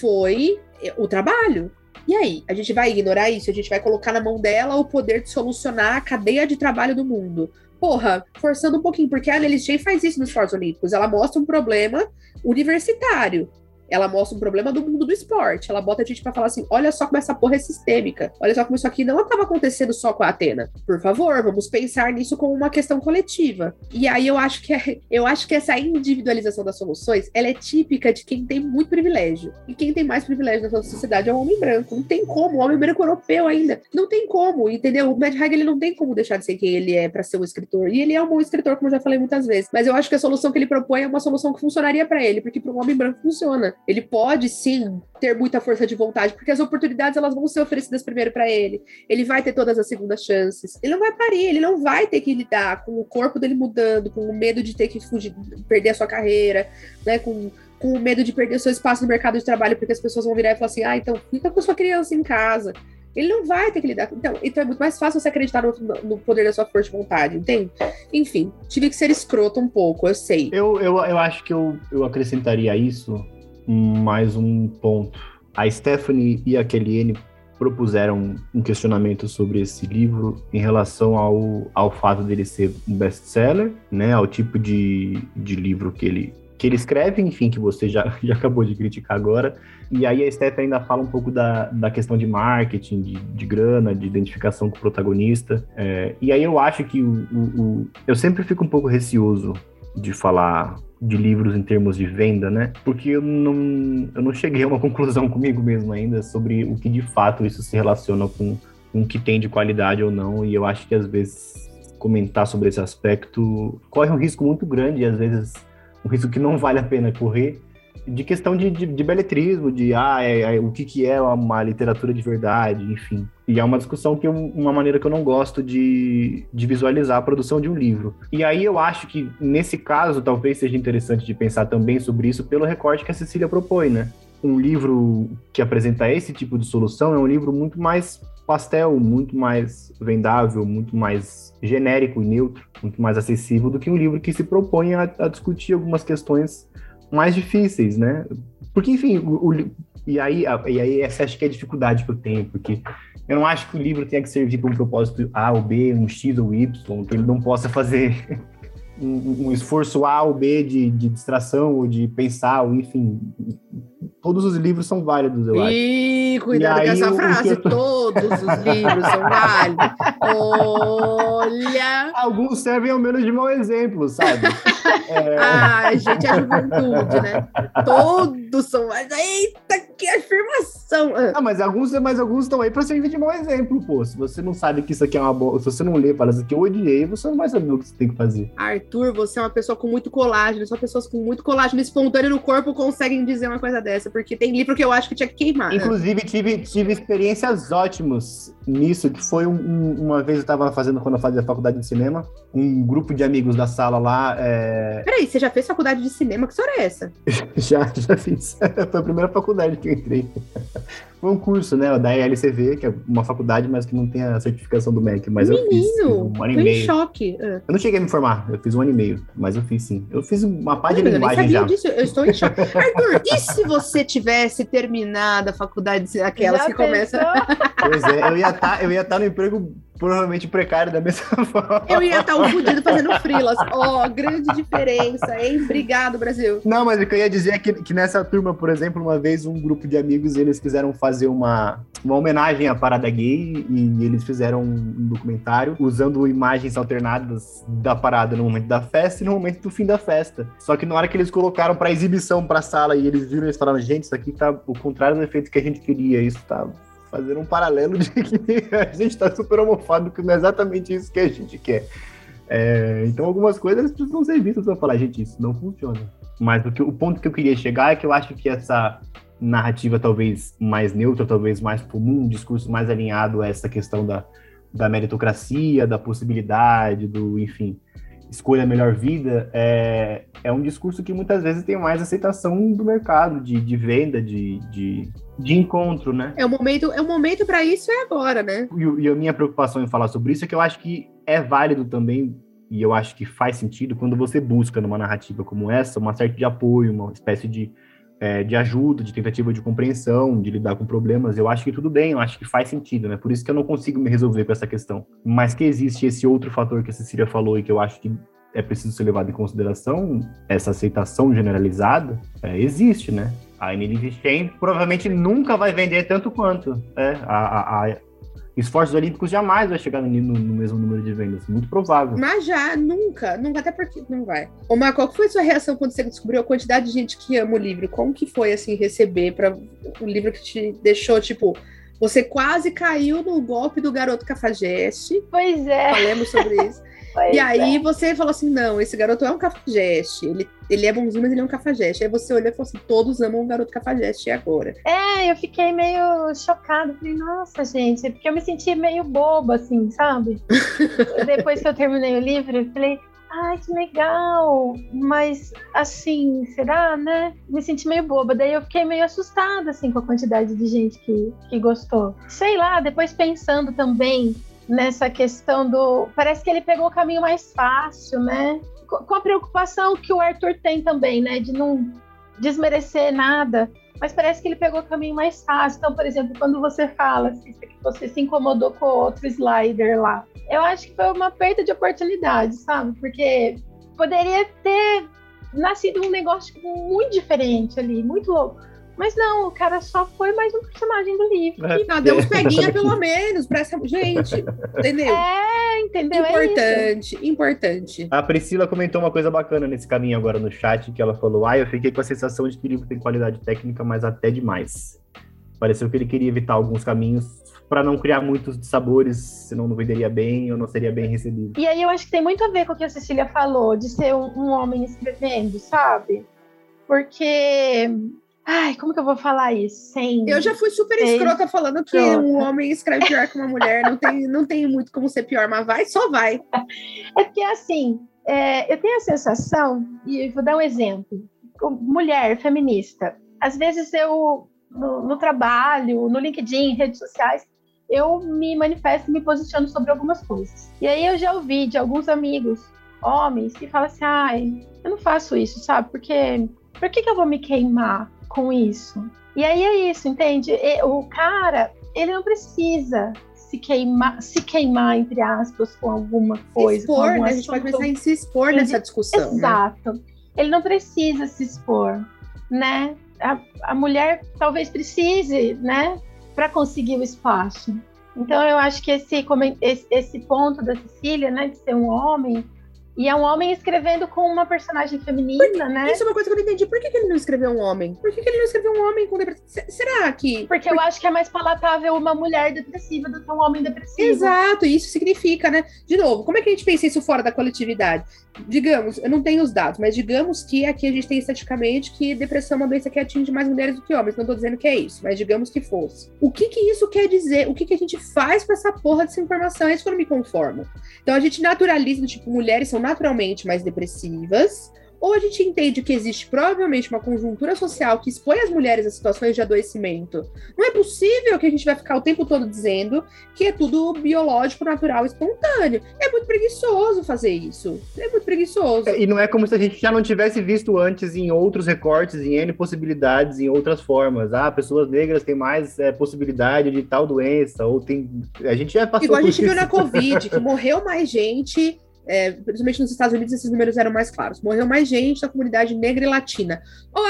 foi o trabalho. E aí? A gente vai ignorar isso? A gente vai colocar na mão dela o poder de solucionar a cadeia de trabalho do mundo? Porra, forçando um pouquinho, porque a Annelise Shea faz isso nos Esportes Olímpicos. Ela mostra um problema universitário. Ela mostra um problema do mundo do esporte. Ela bota a gente pra falar assim, olha só como essa porra é sistêmica. Olha só como isso aqui não estava acontecendo só com a Athena. Por favor, vamos pensar nisso como uma questão coletiva. E aí eu acho que essa individualização das soluções, ela é típica de quem tem muito privilégio. E quem tem mais privilégio na nossa sociedade é o homem branco. Não tem como. O homem branco europeu ainda. Não tem como, entendeu? O Matt Haig, ele não tem como deixar de ser quem ele é pra ser um escritor. E ele é um bom escritor, como eu já falei muitas vezes. Mas eu acho que a solução que ele propõe é uma solução que funcionaria pra ele, porque para um homem branco funciona. Ele pode, sim, ter muita força de vontade, porque as oportunidades elas vão ser oferecidas primeiro para ele. Ele vai ter todas as segundas chances. Ele não vai parir, ele não vai ter que lidar com o corpo dele mudando, com o medo de ter que fugir, perder a sua carreira, né, com o medo de perder o seu espaço no mercado de trabalho, porque as pessoas vão virar e falar assim, então fica com sua criança em casa. Ele não vai ter que lidar. Então é muito mais fácil você acreditar no poder da sua força de vontade, entende? Enfim, tive que ser escroto um pouco, eu sei. Eu acho que eu acrescentaria isso mais um ponto. A Stephanie e a Kellyanne propuseram um questionamento sobre esse livro em relação ao fato dele ser um best-seller, né, ao tipo de livro que ele escreve, enfim, que você já acabou de criticar agora. E aí a Stephanie ainda fala um pouco da questão de marketing, de grana, de identificação com o protagonista. E aí eu acho que eu sempre fico um pouco receoso de falar de livros em termos de venda, né? Porque eu não cheguei a uma conclusão comigo mesmo ainda sobre o que de fato isso se relaciona com o que tem de qualidade ou não, e eu acho que às vezes comentar sobre esse aspecto corre um risco muito grande, e às vezes um risco que não vale a pena correr, de questão de beletrismo, o que é uma literatura de verdade, enfim. E é uma discussão uma maneira que eu não gosto de visualizar a produção de um livro. E aí eu acho que, nesse caso, talvez seja interessante de pensar também sobre isso pelo recorte que a Cecília propõe, né? Um livro que apresenta esse tipo de solução é um livro muito mais pastel, muito mais vendável, muito mais genérico e neutro, muito mais acessível do que um livro que se propõe a discutir algumas questões mais difíceis, né? Porque, enfim, e aí essa acho que é a dificuldade que eu tenho, porque eu não acho que o livro tenha que servir para um propósito A ou B, um X ou Y, que ele não possa fazer um esforço A ou B de distração ou de pensar, ou enfim, todos os livros são válidos, eu acho. Cuidado com essa frase, todos os livros são válidos. Olha! Alguns servem ao menos de mau exemplo, sabe? Gente, a juventude, né? Todos são válidos. Eita, que afirmação! Mas alguns estão aí para servir de mau exemplo, pô. Se você não sabe que isso aqui é uma boa, se você não lê, fala isso aqui eu odiei, você não vai saber o que você tem que fazer. Arthur, você é uma pessoa com muito colágeno, só pessoas com muito colágeno espontâneo no corpo conseguem dizer uma coisa dessa, porque tem livro que eu acho que tinha que queimar. Inclusive, tive experiências ótimas nisso, que foi uma vez eu estava fazendo, quando eu fazia faculdade de cinema, um grupo de amigos da sala lá... Peraí, você já fez faculdade de cinema? Que história é essa? já fiz. Foi a primeira faculdade que eu entrei. Foi um curso, né, da ELCV, que é uma faculdade, mas que não tem a certificação do MEC, mas eu fiz um ano e meio. Tô em choque. Eu não cheguei a me formar, eu fiz 1 ano e meio, mas eu fiz sim. Eu fiz uma parte de linguagem já. Disso, eu estou em choque. Arthur, e se você tivesse terminado a faculdade, aquelas já que começam... Pois é, eu ia estar no emprego provavelmente precário da mesma forma. Eu ia estar um fudido fazendo freelas. Grande diferença, hein? Obrigado, Brasil. Não, mas o que eu ia dizer é que nessa turma, por exemplo, uma vez um grupo de amigos, eles quiseram fazer uma homenagem à parada gay e eles fizeram um documentário usando imagens alternadas da parada no momento da festa e no momento do fim da festa. Só que na hora que eles colocaram pra exibição, pra sala, e eles viram, eles falaram, gente, isso aqui tá o contrário do efeito que a gente queria, isso tá fazendo um paralelo de que a gente tá super homofóbico, não é exatamente isso que a gente quer. Então algumas coisas precisam ser vistas pra falar, gente, isso não funciona. Mas o ponto que eu queria chegar é que eu acho que essa narrativa talvez mais neutra, talvez mais comum, um discurso mais alinhado a essa questão da meritocracia, da possibilidade, enfim, escolha a melhor vida, é um discurso que muitas vezes tem mais aceitação do mercado, de venda, de encontro, né? É o momento para isso é agora, né? E a minha preocupação em falar sobre isso é que eu acho que é válido também, e eu acho que faz sentido quando você busca numa narrativa como essa, uma certa de apoio, uma espécie de ajuda, de tentativa de compreensão, de lidar com problemas. Eu acho que tudo bem, eu acho que faz sentido, né? Por isso que eu não consigo me resolver com essa questão. Mas que existe esse outro fator que a Cecília falou e que eu acho que é preciso ser levado em consideração, essa aceitação generalizada, existe, né? A Emily Chen provavelmente nunca vai vender tanto quanto. Esforços Olímpicos jamais vai chegar no mesmo número de vendas. Muito provável. Mas já, nunca, até porque não vai. Ô, Marco, qual foi a sua reação quando você descobriu a quantidade de gente que ama o livro? Como que foi, assim, receber para um livro que te deixou, tipo, você quase caiu no golpe do garoto cafajeste? Pois é. Falemos sobre isso. E aí você falou assim, não, esse garoto é um cafajeste, ele é bonzinho, mas ele é um cafajeste. Aí você olhou e falou assim, todos amam o garoto cafajeste agora. Eu fiquei meio chocada, falei, nossa, gente, porque eu me senti meio boba, assim, sabe? Depois que eu terminei o livro, eu falei, ai, que legal, mas, assim, será, né? Me senti meio boba, daí eu fiquei meio assustada, assim, com a quantidade de gente que gostou. Sei lá, depois pensando também nessa questão parece que ele pegou o caminho mais fácil, né? Com a preocupação que o Arthur tem também, né? De não desmerecer nada, mas parece que ele pegou o caminho mais fácil. Então, por exemplo, quando você fala que você se incomodou com o outro slider lá, eu acho que foi uma perda de oportunidade, sabe? Porque poderia ter nascido um negócio muito diferente ali, muito louco. Mas não, o cara só foi mais um personagem do livro. Deu uns peguinha pelo menos pra essa gente, entendeu? Entendeu? Importante. A Priscila comentou uma coisa bacana nesse caminho agora no chat, que ela falou, eu fiquei com a sensação de que o livro tem qualidade técnica, mas até demais. Pareceu que ele queria evitar alguns caminhos para não criar muitos sabores, senão não venderia bem ou não seria bem recebido. E aí eu acho que tem muito a ver com o que a Cecília falou, de ser um homem escrevendo, sabe? Porque... como que eu vou falar isso? Eu já fui super escrota falando que um homem escreve pior que uma mulher. Não tem muito como ser pior, mas só vai. É porque, assim, eu tenho a sensação, e vou dar um exemplo. Mulher feminista. Às vezes eu, no trabalho, no LinkedIn, redes sociais, eu me manifesto e me posiciono sobre algumas coisas. E aí eu já ouvi de alguns amigos, homens, que falam assim, eu não faço isso, sabe? Porque por que eu vou me queimar com isso? E aí é isso, entende? O cara, ele não precisa se queimar, entre aspas, com alguma coisa. Se expor, né? A gente pode pensar em se expor nessa discussão. Exato. Né? Ele não precisa se expor, né? A mulher talvez precise, né? Para conseguir o espaço. Então eu acho que esse ponto da Cecília, né? De ser um homem, e é um homem escrevendo com uma personagem feminina, né? Isso é uma coisa que eu não entendi. Por que ele não escreveu um homem? Por que ele não escreveu um homem com depressão? Será que... Porque eu acho que é mais palatável uma mulher depressiva do que um homem depressivo. Exato, isso significa, né? De novo, como é que a gente pensa isso fora da coletividade? Digamos, eu não tenho os dados, mas digamos que aqui a gente tem estatisticamente que depressão é uma doença que atinge mais mulheres do que homens. Não tô dizendo que é isso, mas digamos que fosse. O que isso quer dizer? O que a gente faz com essa porra dessa informação? É isso que eu não me conformo. Então a gente naturaliza, tipo, mulheres são naturalmente mais depressivas, ou a gente entende que existe provavelmente uma conjuntura social que expõe as mulheres a situações de adoecimento. Não é possível que a gente vai ficar o tempo todo dizendo que é tudo biológico, natural, espontâneo. É muito preguiçoso fazer isso. É muito preguiçoso. E não é como se a gente já não tivesse visto antes em outros recortes, em N possibilidades, em outras formas. Pessoas negras têm mais possibilidade de tal doença, ou tem... A gente já passou igual por a gente isso. viu na Covid, que morreu mais gente... principalmente nos Estados Unidos, esses números eram mais claros. Morreu mais gente da comunidade negra e latina.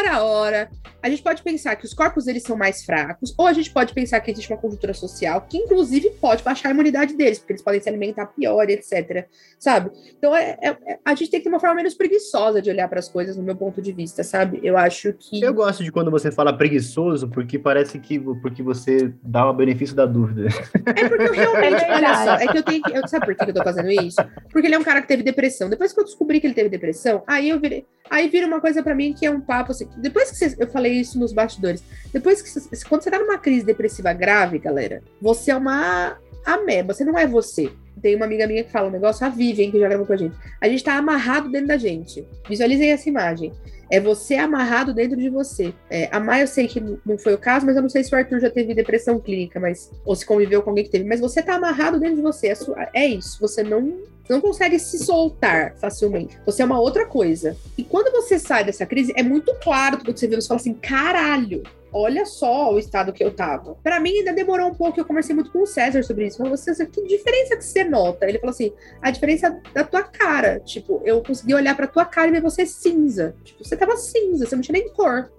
Ora, a gente pode pensar que os corpos deles são mais fracos, ou a gente pode pensar que existe uma conjuntura social que, inclusive, pode baixar a imunidade deles, porque eles podem se alimentar pior, etc. Sabe? Então, a gente tem que ter uma forma menos preguiçosa de olhar para as coisas, no meu ponto de vista, sabe? Eu acho que... Eu gosto de quando você fala preguiçoso, porque parece que porque você dá o benefício da dúvida. É porque eu realmente, olha só, é que eu tenho que... Sabe por que eu tô fazendo isso? Porque ele é um cara que teve depressão. Depois que eu descobri que ele teve depressão, aí vira uma coisa pra mim que é um papo assim. Depois que eu falei isso nos bastidores, depois que quando você tá numa crise depressiva grave, galera, você é uma ameba, você não é você. Tem uma amiga minha que fala um negócio, a Vivian, que já gravou com a gente. A gente tá amarrado dentro da gente. Visualizem essa imagem. É você amarrado dentro de você. A Maia eu sei que não foi o caso, mas eu não sei se o Arthur já teve depressão clínica, ou se conviveu com alguém que teve. Mas você tá amarrado dentro de você. É isso. Você não consegue se soltar facilmente. Você é uma outra coisa. E quando você sai dessa crise, é muito claro tudo que você vê. Você fala assim, caralho, olha só o estado que eu tava. Pra mim ainda demorou um pouco, eu conversei muito com o César sobre isso. Falei, César, que diferença que você nota? Ele falou assim, a diferença da tua cara. Tipo, eu consegui olhar pra tua cara e ver você cinza. Tipo, você tava cinza, você não tinha nem cor.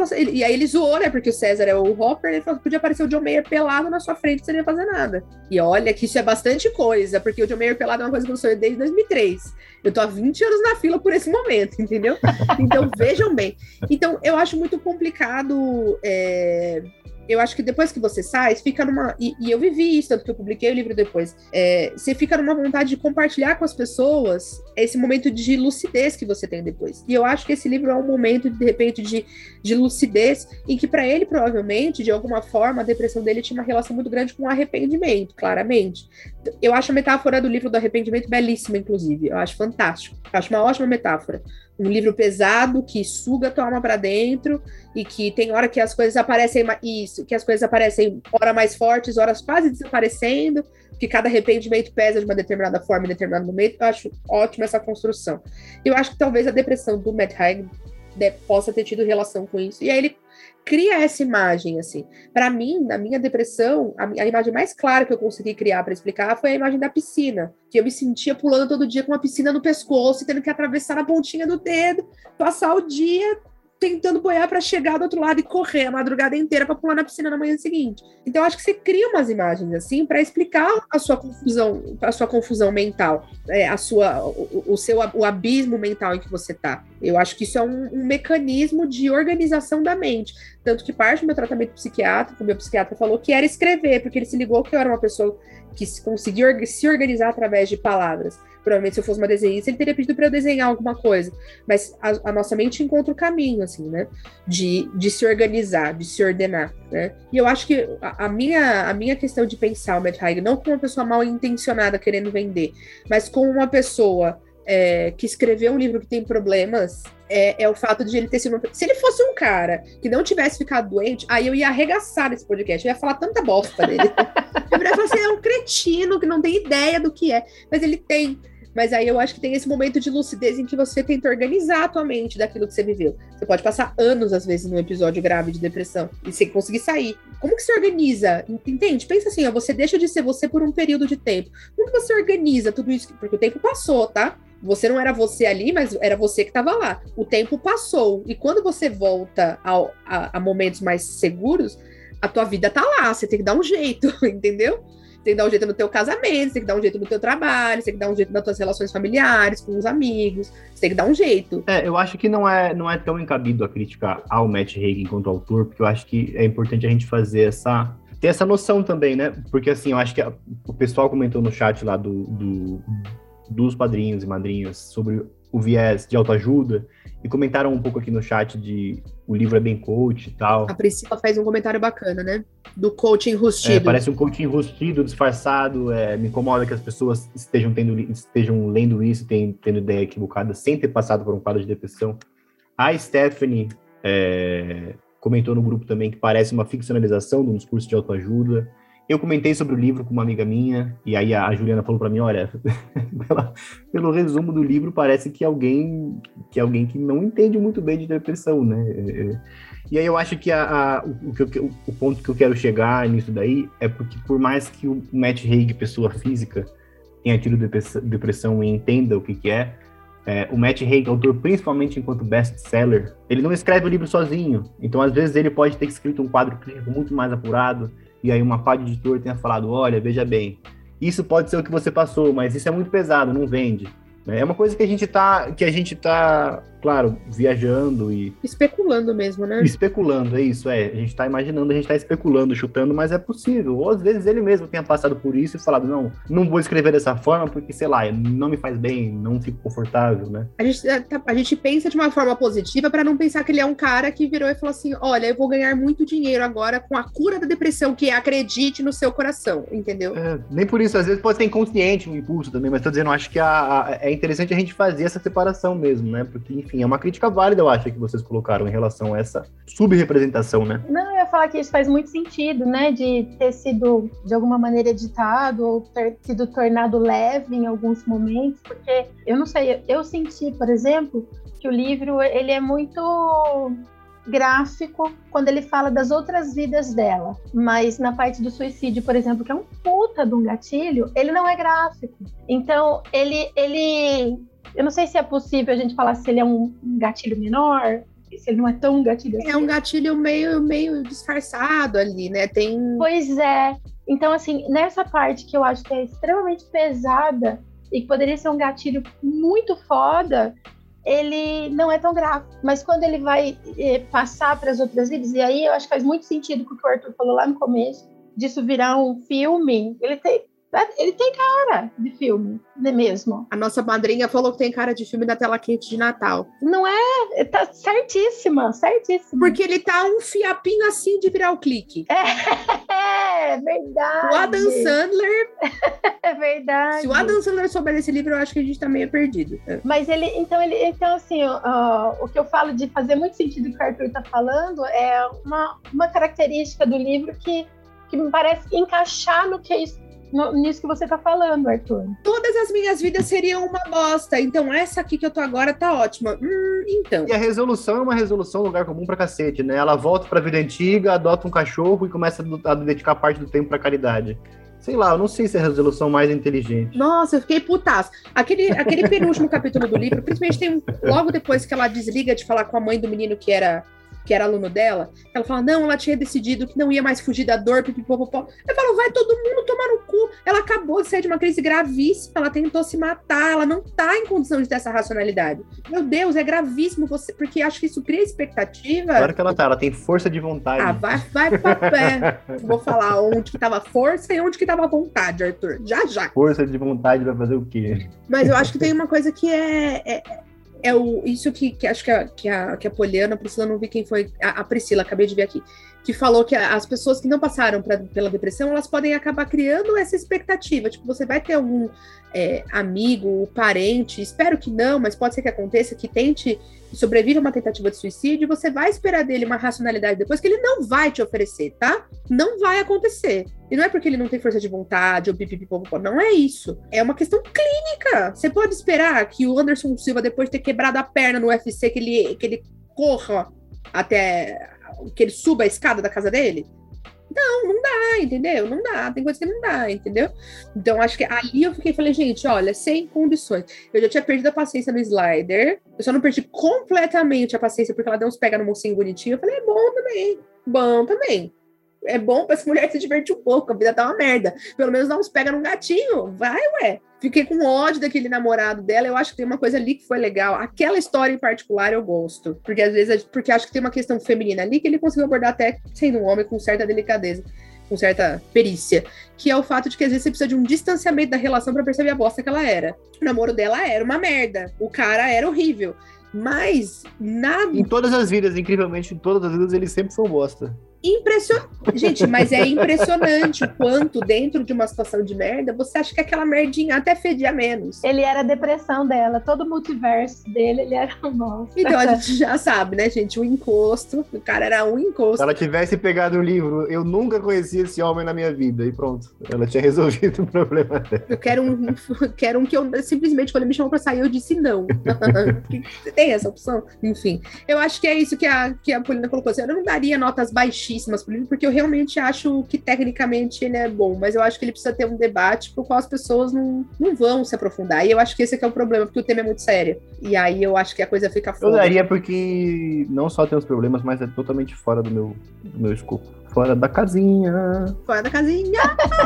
E aí ele zoou, né, porque o César é o Hopper, ele falou que podia aparecer o John Mayer pelado na sua frente, você não ia fazer nada. E olha que isso é bastante coisa, porque o John Mayer pelado é uma coisa que eu sou desde 2003. Eu tô há 20 anos na fila por esse momento, entendeu? Então, vejam bem. Então, eu acho muito complicado... Eu acho que depois que você sai, fica numa... E eu vivi isso, tanto que eu publiquei o livro depois. Você fica numa vontade de compartilhar com as pessoas esse momento de lucidez que você tem depois. E eu acho que esse livro é um momento, de repente, de lucidez, em que para ele, provavelmente, de alguma forma, a depressão dele tinha uma relação muito grande com o arrependimento, claramente. Eu acho a metáfora do livro do arrependimento belíssima, inclusive. Eu acho fantástico. Eu acho uma ótima metáfora. Um livro pesado que suga tua alma para dentro e que tem hora que as coisas aparecem que as coisas aparecem hora mais fortes, horas quase desaparecendo, que cada arrependimento pesa de uma determinada forma em determinado momento. Eu acho ótima essa construção. Eu acho que talvez a depressão do Matt Haig possa ter tido relação com isso. E aí ele cria essa imagem, assim. Para mim, na minha depressão, a imagem mais clara que eu consegui criar para explicar foi a imagem da piscina, que eu me sentia pulando todo dia com uma piscina no pescoço, tendo que atravessar na pontinha do dedo, passar o dia tentando boiar para chegar do outro lado e correr a madrugada inteira para pular na piscina na manhã seguinte. Então, acho que você cria umas imagens assim para explicar a sua confusão mental, o abismo mental em que você tá. Eu acho que isso é um mecanismo de organização da mente. Tanto que parte do meu tratamento psiquiátrico, o meu psiquiatra falou que era escrever, porque ele se ligou que eu era uma pessoa que conseguia se organizar através de palavras. Provavelmente, se eu fosse uma desenhista, ele teria pedido para eu desenhar alguma coisa. Mas a nossa mente encontra o caminho, assim, né? De se organizar, de se ordenar, né? E eu acho que a minha questão de pensar o Matt Haig, não como uma pessoa mal intencionada querendo vender, mas como uma pessoa que escreveu um livro que tem problemas, é o fato de ele ter sido se ele fosse um cara que não tivesse ficado doente, aí eu ia arregaçar nesse podcast, eu ia falar tanta bosta dele. Eu ia falar assim, é um cretino que não tem ideia do que é, mas ele tem. Mas aí eu acho que tem esse momento de lucidez em que você tenta organizar a tua mente daquilo que você viveu. Você pode passar anos, às vezes, num episódio grave de depressão e sem conseguir sair. Como que você organiza? Entende? Pensa assim, você deixa de ser você por um período de tempo. Como que você organiza tudo isso? Porque o tempo passou, tá? Você não era você ali, mas era você que estava lá. O tempo passou. E quando você volta a momentos mais seguros, a tua vida tá lá. Você tem que dar um jeito, entendeu? Você tem que dar um jeito no teu casamento, você tem que dar um jeito no teu trabalho, você tem que dar um jeito nas tuas relações familiares, com os amigos, você tem que dar um jeito. Eu acho que não é tão encabido a crítica ao Matt Haig enquanto autor, porque eu acho que é importante a gente fazer ter essa noção também, né? Porque assim, eu acho que o pessoal comentou no chat lá dos padrinhos e madrinhas sobre o viés de autoajuda, e comentaram um pouco aqui no chat de o livro é bem coach e tal. A Priscila faz um comentário bacana, né? Do coach enrustido. Parece um coach enrustido, disfarçado. Me incomoda que as pessoas estejam lendo isso, tendo ideia equivocada, sem ter passado por um quadro de depressão. A Stephanie comentou no grupo também que parece uma ficcionalização de um discurso de autoajuda. Eu comentei sobre o livro com uma amiga minha, e aí a Juliana falou para mim, olha, pelo resumo do livro, parece que alguém que não entende muito bem de depressão, né? E aí eu acho que o ponto que eu quero chegar nisso daí é porque, por mais que o Matt Haig, pessoa física, tenha tido depressão e entenda o que é, o Matt Haig, autor principalmente enquanto best-seller, ele não escreve o livro sozinho. Então, às vezes, ele pode ter escrito um quadro clínico muito mais apurado, e aí uma pá de editor tenha falado, olha, veja bem, isso pode ser o que você passou, mas isso é muito pesado, não vende. É uma coisa que a gente tá, claro, viajando e... especulando mesmo, né? Especulando, é isso, a gente tá imaginando, a gente tá especulando, chutando, mas é possível. Ou às vezes ele mesmo tenha passado por isso e falado, não vou escrever dessa forma porque, sei lá, não me faz bem, não fico confortável, né? A gente pensa de uma forma positiva para não pensar que ele é um cara que virou e falou assim, olha, eu vou ganhar muito dinheiro agora com a cura da depressão, que acredite no seu coração, entendeu? Nem por isso, às vezes pode ser inconsciente um impulso também, mas tô dizendo, acho que é interessante a gente fazer essa separação mesmo, né? Porque, enfim, é uma crítica válida, eu acho, que vocês colocaram em relação a essa subrepresentação, né? Não, eu ia falar que isso faz muito sentido, né? De ter sido, de alguma maneira, editado ou ter sido tornado leve em alguns momentos, porque, eu não sei, eu senti, por exemplo, que o livro, ele é muito gráfico quando ele fala das outras vidas dela, mas na parte do suicídio, por exemplo, que é um puta de um gatilho, ele não é gráfico. Então, ele eu não sei se é possível a gente falar se ele é um gatilho menor, se ele não é tão gatilho assim. É um gatilho meio disfarçado ali, né? Pois é. Então, assim, nessa parte que eu acho que é extremamente pesada e que poderia ser um gatilho muito foda, ele não é tão gráfico. Mas quando ele vai passar para as outras vidas, e aí eu acho que faz muito sentido com o que o Arthur falou lá no começo, disso virar um filme, ele tem cara de filme, não é mesmo? A nossa madrinha falou que tem cara de filme da tela quente de Natal. Não é? Tá certíssima. Porque ele tá um fiapinho assim de virar o clique. É verdade. O Adam Sandler... É verdade. Se o Adam Sandler souber desse livro, eu acho que a gente tá meio perdido. Mas então assim, o que eu falo de fazer muito sentido o que o Arthur tá falando é uma característica do livro que me parece encaixar nisso que você tá falando, Arthur. Todas as minhas vidas seriam uma bosta, então essa aqui que eu tô agora tá ótima. Então. E a resolução é uma resolução lugar comum pra cacete, né? Ela volta pra vida antiga, adota um cachorro e começa a dedicar parte do tempo pra caridade. Sei lá, eu não sei se é a resolução mais inteligente. Nossa, eu fiquei putaço. Aquele penúltimo capítulo do livro, principalmente logo depois que ela desliga de falar com a mãe do menino que era aluno dela, ela fala, não, ela tinha decidido que não ia mais fugir da dor, pipipopopó. Eu falo, vai todo mundo tomar no cu. Ela acabou de sair de uma crise gravíssima, ela tentou se matar, ela não tá em condição de ter essa racionalidade. Meu Deus, é gravíssimo porque acho que isso cria expectativa. Claro que ela tem força de vontade. Vai pra pé. Vou falar onde que tava força e onde que tava vontade, Arthur. Já. Força de vontade vai fazer o quê? Mas eu acho que tem uma coisa que isso que acho que a Poliana, a Priscila, não vi quem foi, a Priscila, acabei de ver aqui, que falou que as pessoas que não passaram pela depressão, elas podem acabar criando essa expectativa, tipo, você vai ter algum amigo, parente, espero que não, mas pode ser que aconteça, que tente sobreviver a uma tentativa de suicídio, você vai esperar dele uma racionalidade depois que ele não vai te oferecer, tá? Não vai acontecer. E não é porque ele não tem força de vontade ou pipipipopopó, não é isso. É uma questão clínica. Você pode esperar que o Anderson Silva, depois de ter quebrado a perna no UFC, que ele corra até que ele suba a escada da casa dele? Não dá, entendeu? Não dá, tem coisa que não dá, entendeu? Então, acho que ali eu falei, gente, olha, sem condições. Eu já tinha perdido a paciência no Slider, eu só não perdi completamente a paciência porque ela deu uns pega no mocinho bonitinho. Eu falei, é bom também. É bom pra essa mulher se divertir um pouco, a vida tá uma merda. Pelo menos dá uns pega num gatinho, vai, ué. Fiquei com ódio daquele namorado dela, eu acho que tem uma coisa ali que foi legal. Aquela história em particular eu gosto, porque às vezes, porque acho que tem uma questão feminina ali que ele conseguiu abordar até sendo um homem com certa delicadeza. com certa perícia, que é o fato de que às vezes você precisa de um distanciamento da relação pra perceber a bosta que ela era. O namoro dela era uma merda, o cara era horrível, mas nada... Em todas as vidas, incrivelmente, em todas as vidas, eles sempre são bosta. Gente, mas é impressionante o quanto dentro de uma situação de merda, você acha que aquela merdinha até fedia menos. Ele era a depressão dela, todo o multiverso dele, ele era o nosso. Então a gente já sabe, né, gente? O encosto, o cara era um encosto. Se ela tivesse pegado o livro, eu nunca conheci esse homem na minha vida, e pronto. Ela tinha resolvido o problema dela. Eu quero um que eu simplesmente, quando ele me chamou pra sair, eu disse não. Tem essa opção? Enfim, eu acho que é isso que a Paulina colocou. Assim, eu não daria notas baixíssimas pro livro, porque eu realmente acho que tecnicamente ele é bom, mas eu acho que ele precisa ter um debate pro qual as pessoas não vão se aprofundar. E eu acho que esse aqui é o problema, porque o tema é muito sério. E aí eu acho que a coisa fica foda. Eu daria porque não só tem os problemas, mas é totalmente fora do meu escopo. Fora da casinha. Fora da casinha!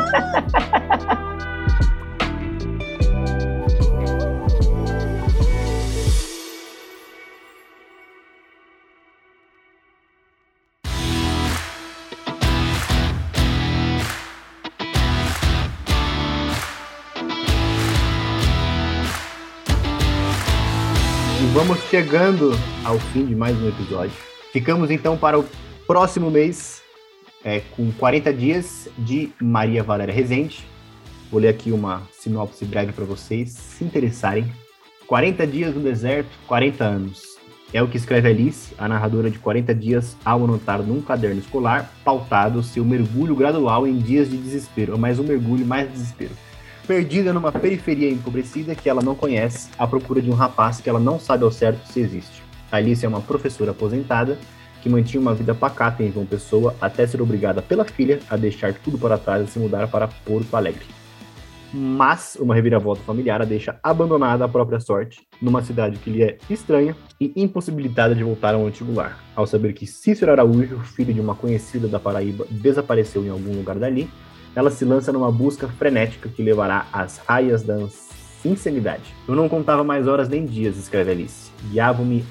Vamos chegando ao fim de mais um episódio. Ficamos então para o próximo mês com 40 dias de Maria Valéria Rezende. Vou ler aqui uma sinopse breve para vocês se interessarem. 40 dias no deserto, 40 anos. É o que escreve Alice, a narradora de 40 dias, ao anotar num caderno escolar pautado seu mergulho gradual em dias de desespero, mas um mergulho mais desespero. Perdida numa periferia empobrecida que ela não conhece, à procura de um rapaz que ela não sabe ao certo se existe. Alice é uma professora aposentada que mantinha uma vida pacata em João Pessoa até ser obrigada pela filha a deixar tudo para trás e se mudar para Porto Alegre. Mas uma reviravolta familiar a deixa abandonada à própria sorte, numa cidade que lhe é estranha e impossibilitada de voltar ao antigo lar. Ao saber que Cícero Araújo, filho de uma conhecida da Paraíba, desapareceu em algum lugar dali, ela se lança numa busca frenética que levará às raias da insanidade. Eu não contava mais horas nem dias, escreve Alice. Guiavam-me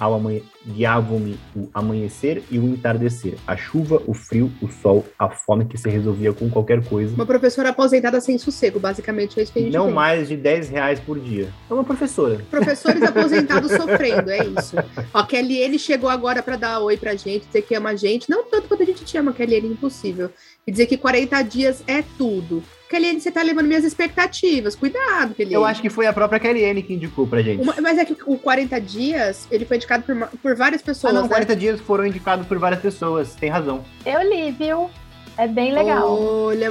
o amanhecer e o entardecer, a chuva, o frio, o sol, a fome que se resolvia com qualquer coisa. Uma professora aposentada sem sossego, basicamente é isso que a gente Não tem. Mais de R$10 por dia. É uma professora. Professores aposentados sofrendo, é isso. Ó, a Kelly chegou agora para dar oi pra gente, dizer que ama a gente. Não tanto quanto a gente te ama, Kelly, impossível. E dizer que 40 dias é tudo. Kelly, você tá levando minhas expectativas. Cuidado, Kelly. Eu acho que foi a própria Kelly que indicou pra gente. Mas é que o 40 dias, ele foi indicado por várias pessoas. Ah, não, né? 40 dias foram indicados por várias pessoas. Tem razão. Eu li, viu? É bem legal. Olha,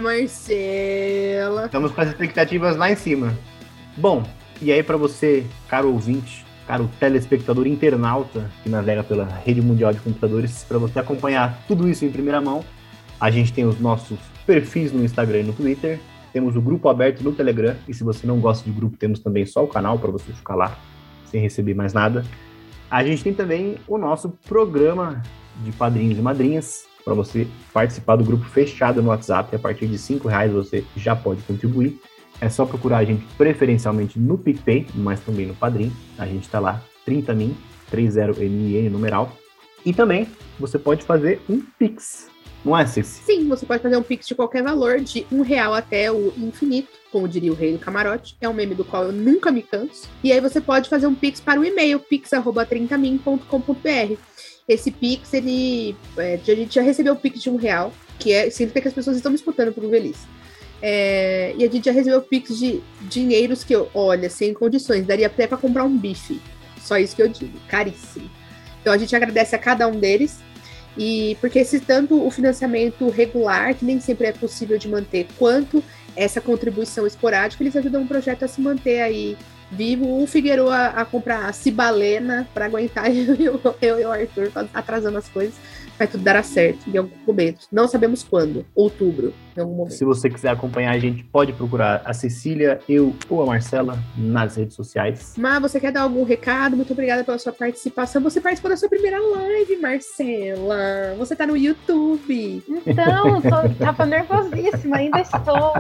Marcela. Estamos com as expectativas lá em cima. Bom, e aí pra você, caro ouvinte, caro telespectador internauta que navega pela rede mundial de computadores, pra você acompanhar tudo isso em primeira mão, a gente tem os nossos perfis no Instagram e no Twitter, temos o grupo aberto no Telegram, e se você não gosta de grupo, temos também só o canal para você ficar lá sem receber mais nada. A gente tem também o nosso programa de padrinhos e madrinhas, para você participar do grupo fechado no WhatsApp. A partir de R$5 você já pode contribuir. É só procurar a gente preferencialmente no PicPay, mas também no Padrim. A gente está lá, 30min, 30min numeral. E também você pode fazer um Pix. Não é, Ceci? Sim, você pode fazer um Pix de qualquer valor, de R$1 até o infinito, como diria o rei do camarote. É um meme do qual eu nunca me canso. E aí você pode fazer um Pix para o e-mail, pix@30min.com.br. Esse Pix, a gente já recebeu o Pix de R$1, que significa que as pessoas estão me escutando por velhice. E a gente já recebeu o Pix de dinheiros que olha, sem condições, daria até para comprar um bife. Só isso que eu digo, caríssimo. Então a gente agradece a cada um deles. E porque tanto o financiamento regular, que nem sempre é possível de manter, quanto essa contribuição esporádica, eles ajudam o projeto a se manter aí vivo. O Figueiredo a comprar a cibalena para aguentar eu e o Arthur atrasando as coisas. Vai tudo dar certo em algum momento. Não sabemos quando. Outubro, em algum momento. Se você quiser acompanhar a gente, pode procurar a Cecília, eu ou a Marcela nas redes sociais. Mas você quer dar algum recado? Muito obrigada pela sua participação. Você participou da sua primeira live, Marcela. Você tá no YouTube. Então, tava nervosíssima, ainda estou.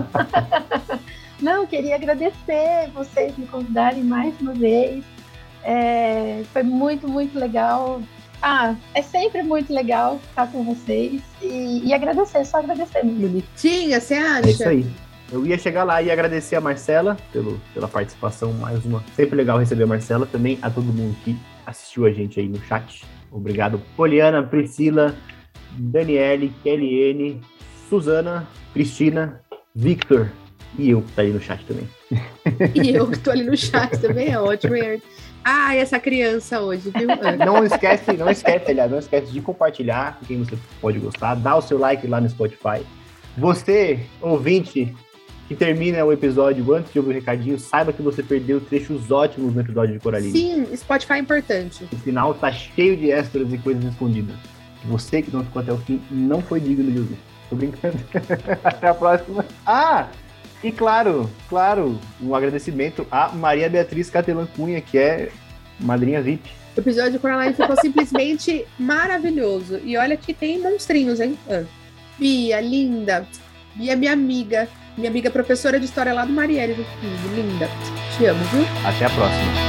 Não, queria agradecer vocês me convidarem mais uma vez. Foi muito, muito legal É sempre muito legal estar com vocês e agradecer, só agradecer mesmo. Bonitinha, você acha? É isso aí. Eu ia chegar lá e agradecer a Marcela pela participação, mais uma. Sempre legal receber a Marcela, também a todo mundo que assistiu a gente aí no chat. Obrigado, Poliana, Priscila, Daniele, Kellyanne, Suzana, Cristina, Victor e eu que tá aí no chat também. E eu que tô ali no chat também, é ótimo. Essa criança hoje, viu? Não esquece, aliás, não esquece de compartilhar com quem você pode gostar, dá o seu like lá no Spotify. Você, ouvinte, que termina o episódio antes de ouvir o recadinho, saiba que você perdeu trechos ótimos no episódio de Coraline. Sim, Spotify é importante. O final tá cheio de extras e coisas escondidas. Você que não ficou até o fim não foi digno de ouvir. Tô brincando. Até a próxima. E claro, um agradecimento a Maria Beatriz Catelan Cunha, que é madrinha VIP. O episódio de Coraline ficou simplesmente maravilhoso. E olha que tem monstrinhos, hein? Bia, linda. Bia, minha amiga professora de história lá do Marielle, linda. Te amo, viu? Até a próxima.